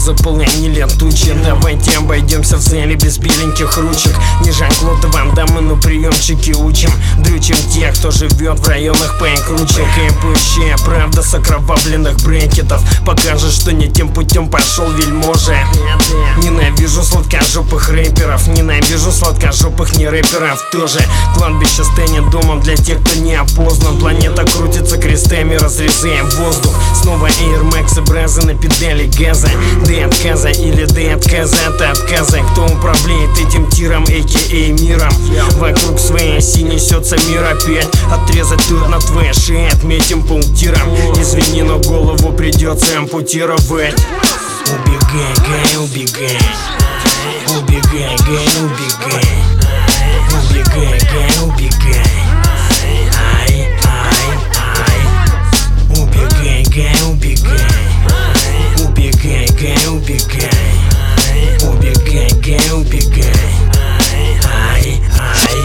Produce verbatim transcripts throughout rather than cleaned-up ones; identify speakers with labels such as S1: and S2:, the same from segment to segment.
S1: заполонили тучи. Давайте обойдемся в цели без беленьких ручек. Не Жан-Клод Ван Дамм, но приемчики учим. Дрючим тех, кто живет в районах покруче. Кайпущая правда с окровавленных брекетов покажет, что не тем путем пошел вельможа. Ненавижу сладкожопых рэперов, ненавижу сладкожопых не рэперов тоже. Кладбище станет домом для тех, кто не опознан. Планета крутится крестами, разрезая воздух. Снова Air Max и бразы на педали газа. Д отказа или Д отказа от отказа. Кто управляет этим тиром, а ка а миром? Вокруг своей оси несется мир опять. Отрезать тут на твоей шее отметим пунктиром. Извини, но голову придется ампутировать. Убегай, гай, убегай. Убегай, гай, убегай. Убегай, гай, убегай. Ай, ай, ай. Убегай, гай, убегай. Убегай, гай, убегай. Убегай, гай, убегай. Ай, ай.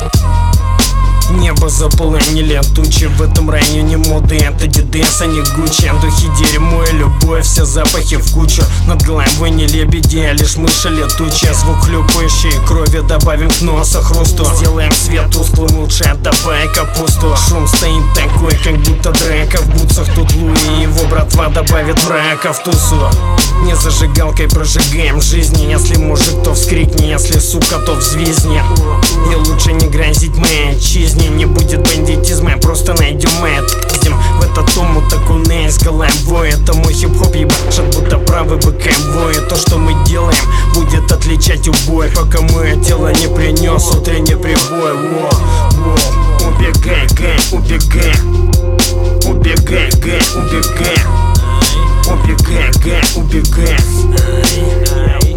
S1: Небо заполонили тучи. В этом районе моды это Дидес, а не Гуччи. Духи, дерьмо и любовь, все запахи в кучу. Над головой не лебеди, а лишь мыши летучие. Звук хлюпающей крови добавим к носу хрусту. Сделаем свет тусклым, лучше отдавай капусту. Шум стоит такой, как будто драка в бутсах. Тут Луи и его братва добавит мрака в тусу. Не зажигалкой прожигаем жизни. Если мужик, то вскрикни, если сука, то взвизни. И лучше не грозить моей отчизне. Не будет бандитизма, просто найдем и отпиздим. В этот омут окунаясь головой. Это мой хип-хоп ебашит, будто правый боковой. И то, что мы делаем, будет отличать убой, пока мое тело не принес утренний прибой. Во, во. Убегай, гай, убегай. Убегай, гай, убегай. Убегай, гай, убегай.